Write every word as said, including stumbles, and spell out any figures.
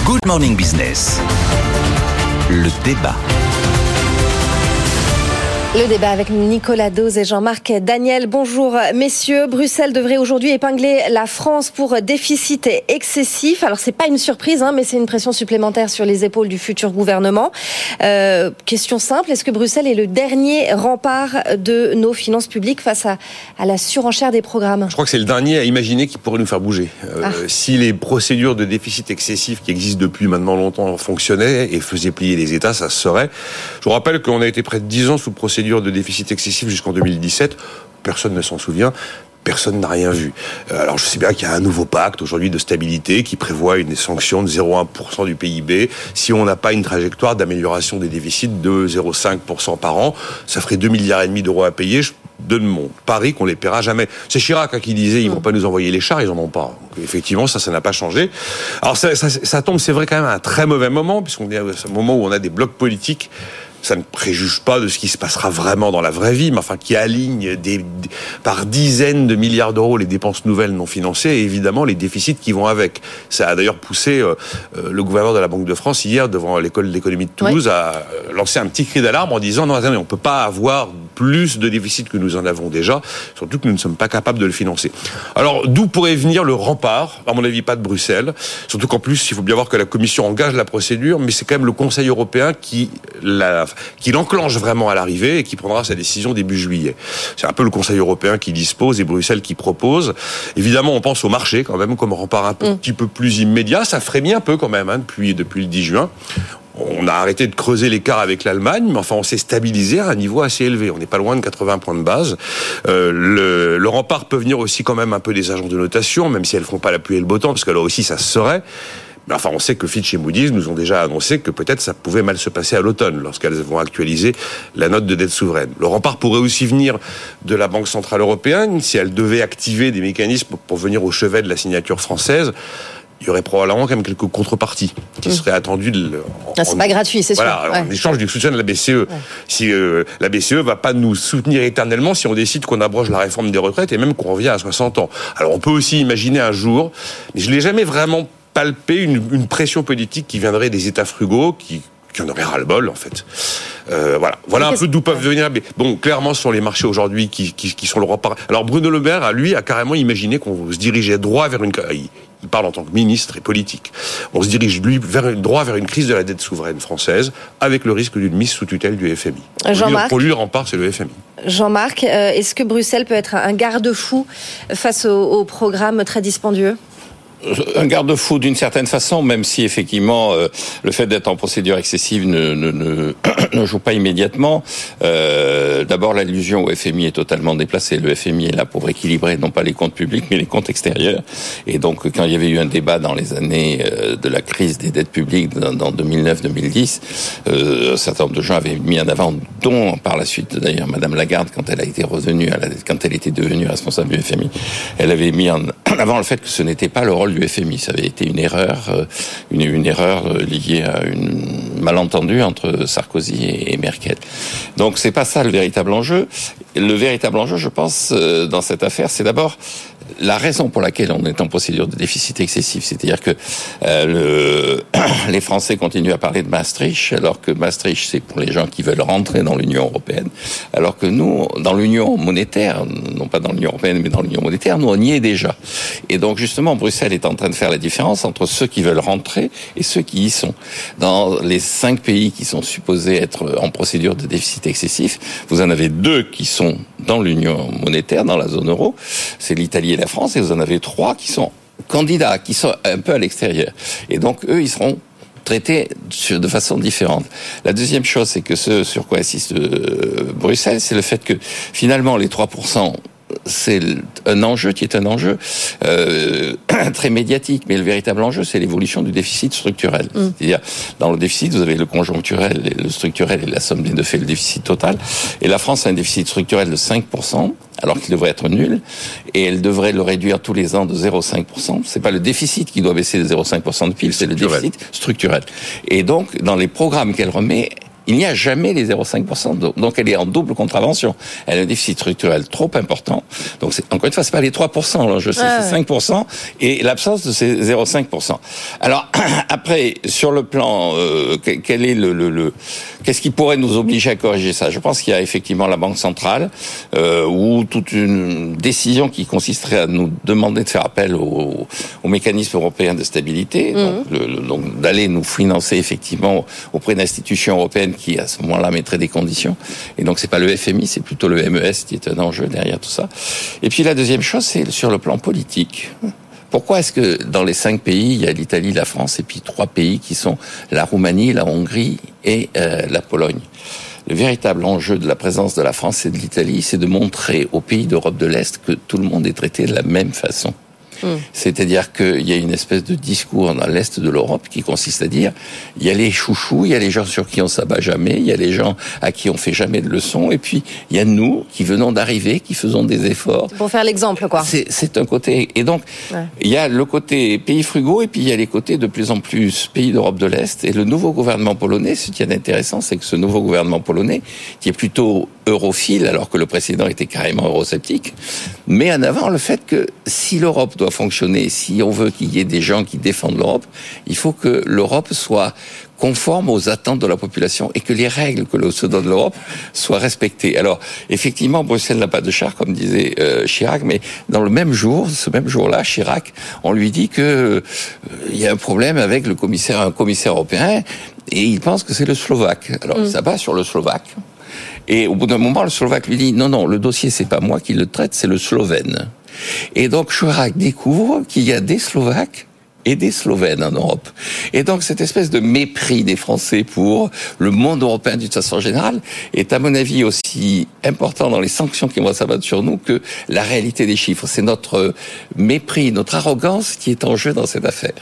Good Morning Business. Le débat. Le débat avec Nicolas Dose et Jean-Marc Daniel. Bonjour messieurs. Bruxelles devrait aujourd'hui épingler la France pour déficit excessif. Alors c'est pas une surprise, hein, mais c'est une pression supplémentaire sur les épaules du futur gouvernement. Euh, question simple, est-ce que Bruxelles est le dernier rempart de nos finances publiques face à, à la surenchère des programmes ? Je crois que c'est le dernier à imaginer qui pourrait nous faire bouger. Euh, ah. Si les procédures de déficit excessif qui existent depuis maintenant longtemps fonctionnaient et faisaient plier les États, ça se serait. Je vous rappelle qu'on a été près de dix ans sous procédure de déficit excessif jusqu'en deux mille dix-sept. Personne ne s'en souvient. Personne n'a rien vu. Alors, je sais bien qu'il y a un nouveau pacte aujourd'hui de stabilité qui prévoit une sanction de zéro virgule un pour cent du P I B si on n'a pas une trajectoire d'amélioration des déficits de zéro virgule cinq pour cent par an. Ça ferait deux milliards et demi d'euros à payer. Je donne mon pari qu'on les paiera jamais. C'est Chirac hein, qui disait ils vont pas nous envoyer les chars, ils en ont pas. Donc, effectivement, ça, ça n'a pas changé. Alors, ça, ça, ça tombe, c'est vrai quand même à un très mauvais moment, puisqu'on est à un moment où on a des blocs politiques. Ça ne préjuge pas de ce qui se passera vraiment dans la vraie vie, mais enfin qui aligne des, des, par dizaines de milliards d'euros les dépenses nouvelles non financées et évidemment les déficits qui vont avec. Ça a d'ailleurs poussé euh, le gouverneur de la Banque de France hier devant l'école d'économie de Toulouse oui. à lancer un petit cri d'alarme en disant non attendez, on peut pas avoir plus de déficit que nous en avons déjà, surtout que nous ne sommes pas capables de le financer. Alors d'où pourrait venir le rempart ? À mon avis pas de Bruxelles, surtout qu'en plus il faut bien voir que la Commission engage la procédure, mais c'est quand même le Conseil européen qui la qui l'enclenche vraiment à l'arrivée et qui prendra sa décision début juillet. C'est un peu le Conseil européen qui dispose et Bruxelles qui propose. Évidemment, on pense au marché quand même comme rempart un mmh. petit peu plus immédiat. Ça frémit un peu quand même hein, depuis, depuis le dix juin. On a arrêté de creuser l'écart avec l'Allemagne, mais enfin on s'est stabilisé à un niveau assez élevé. On n'est pas loin de quatre-vingts points de base. Euh, le, le rempart peut venir aussi quand même un peu des agences de notation, même si elles font pas la pluie et le beau temps, parce que là aussi ça se serait. Mais enfin, on sait que Fitch et Moody's nous ont déjà annoncé que peut-être ça pouvait mal se passer à l'automne lorsqu'elles vont actualiser la note de dette souveraine. Le rempart pourrait aussi venir de la Banque Centrale Européenne si elle devait activer des mécanismes pour venir au chevet de la signature française. Il y aurait probablement quand même quelques contreparties qui mmh. seraient attendues. De, en, ah, c'est en, pas gratuit, c'est voilà, sûr. Ouais. En échange du soutien de la B C E. Ouais. Si euh, la B C E va pas nous soutenir éternellement si on décide qu'on abroge la réforme des retraites et même qu'on revient à soixante ans. Alors on peut aussi imaginer un jour, mais je l'ai jamais vraiment palper une, une pression politique qui viendrait des États frugaux, qui, qui en auraient ras-le-bol, en fait. Euh, voilà, voilà un peu d'où peuvent venir. Mais bon, clairement, ce sont les marchés aujourd'hui qui, qui, qui sont le rempart. Alors, Bruno Le Maire, lui, a carrément imaginé qu'on se dirigeait droit vers une... Il, il parle en tant que ministre et politique. On se dirige, lui, vers, droit vers une crise de la dette souveraine française, avec le risque d'une mise sous tutelle du F M I. Jean-Marc. Pour lui, le rempart, c'est le F M I. Jean-Marc, euh, est-ce que Bruxelles peut être un garde-fou face au, au programme très dispendieux ? Un garde-fou d'une certaine façon, même si effectivement euh, le fait d'être en procédure excessive ne, ne, ne, ne joue pas immédiatement. Euh, d'abord, l'allusion au F M I est totalement déplacée. Le F M I est là pour équilibrer non pas les comptes publics, mais les comptes extérieurs. Et donc, quand il y avait eu un débat dans les années euh, de la crise des dettes publiques dans, dans deux mille neuf deux mille dix, euh, un certain nombre de gens avaient mis en avant, dont par la suite d'ailleurs Madame Lagarde, quand elle a été revenue, à la, quand elle était devenue responsable du F M I, elle avait mis en avant le fait que ce n'était pas le rôle du F M I. Ça avait été une erreur, une, une erreur liée à une malentendu entre Sarkozy et, et Merkel. Donc c'est pas ça le véritable enjeu. Le véritable enjeu, je pense, dans cette affaire, c'est d'abord la raison pour laquelle on est en procédure de déficit excessif. C'est-à-dire que euh, le, les Français continuent à parler de Maastricht, alors que Maastricht, c'est pour les gens qui veulent rentrer dans l'Union européenne. Alors que nous, dans l'Union monétaire, non pas dans l'Union européenne, mais dans l'Union monétaire, nous, on y est déjà. Et donc, justement, Bruxelles est en train de faire la différence entre ceux qui veulent rentrer et ceux qui y sont. Dans les cinq pays qui sont supposés être en procédure de déficit excessif, vous en avez deux qui sont dans l'Union monétaire, dans la zone euro, c'est l'Italie et la France, et vous en avez trois qui sont candidats, qui sont un peu à l'extérieur. Et donc, eux, ils seront traités de façon différente. La deuxième chose, c'est que ce sur quoi insiste Bruxelles, c'est le fait que, finalement, les trois pour cent, c'est un enjeu qui est un enjeu euh, très médiatique, mais le véritable enjeu, c'est l'évolution du déficit structurel. Mmh. C'est-à-dire, dans le déficit, vous avez le conjoncturel et le structurel, et la somme des deux fait le déficit total. Et la France a un déficit structurel de cinq pour cent, alors qu'il devrait être nul, et elle devrait le réduire tous les ans de zéro virgule cinq pour cent. C'est pas le déficit qui doit baisser de zéro virgule cinq pour cent de P I B, c'est le déficit structurel. Et donc, dans les programmes qu'elle remet, il n'y a jamais les zéro virgule cinq pour cent. Donc elle est en double contravention. Elle a un déficit structurel trop important. Donc c'est, encore une fois, c'est pas les trois pour cent, là, je sais, ah, c'est cinq pour cent et l'absence de ces zéro virgule cinq pour cent. Alors après, sur le plan, euh, quel est le, le, le, qu'est-ce qui pourrait nous obliger à corriger ça? Je pense qu'il y a effectivement la Banque centrale, euh, ou toute une décision qui consisterait à nous demander de faire appel au, au mécanisme européen de stabilité, mmh. donc, le, donc d'aller nous financer effectivement auprès d'institutions européennes qui à ce moment-là mettraient des conditions. Et donc c'est pas le F M I, c'est plutôt le M E S qui est un enjeu derrière tout ça. Et puis la deuxième chose, c'est sur le plan politique. Pourquoi est-ce que dans les cinq pays, il y a l'Italie, la France et puis trois pays qui sont la Roumanie, la Hongrie et euh, la Pologne? Le véritable enjeu de la présence de la France et de l'Italie, c'est de montrer aux pays d'Europe de l'Est que tout le monde est traité de la même façon. Mmh. C'est-à-dire qu'il y a une espèce de discours dans l'Est de l'Europe qui consiste à dire il y a les chouchous, il y a les gens sur qui on s'abat jamais, il y a les gens à qui on fait jamais de leçons, et puis il y a nous qui venons d'arriver, qui faisons des efforts. Pour faire l'exemple, quoi. C'est, c'est un côté. Et donc, ouais. il y a le côté pays frugaux, et puis il y a les côtés de plus en plus pays d'Europe de l'Est. Et le nouveau gouvernement polonais, ce qui est intéressant, c'est que ce nouveau gouvernement polonais, qui est plutôt europhile, alors que le précédent était carrément eurosceptique, met en avant le fait que si l'Europe doit fonctionner, si on veut qu'il y ait des gens qui défendent l'Europe, il faut que l'Europe soit conforme aux attentes de la population et que les règles que l'on se donne de l'Europe soient respectées. Alors, effectivement, Bruxelles n'a pas de char, comme disait euh, Chirac, mais dans le même jour, ce même jour-là, Chirac, on lui dit que euh, il y a un problème avec le commissaire, un commissaire européen, et il pense que c'est le Slovaque. Alors, mmh. ça va sur le Slovaque. Et au bout d'un moment, le Slovaque lui dit non, non, le dossier, c'est pas moi qui le traite, c'est le Slovène. Et donc Chirac découvre qu'il y a des Slovaques et des Slovènes en Europe. Et donc cette espèce de mépris des Français pour le monde européen d'une façon générale est à mon avis aussi important dans les sanctions qui vont s'abattre sur nous que la réalité des chiffres. C'est notre mépris, notre arrogance qui est en jeu dans cette affaire.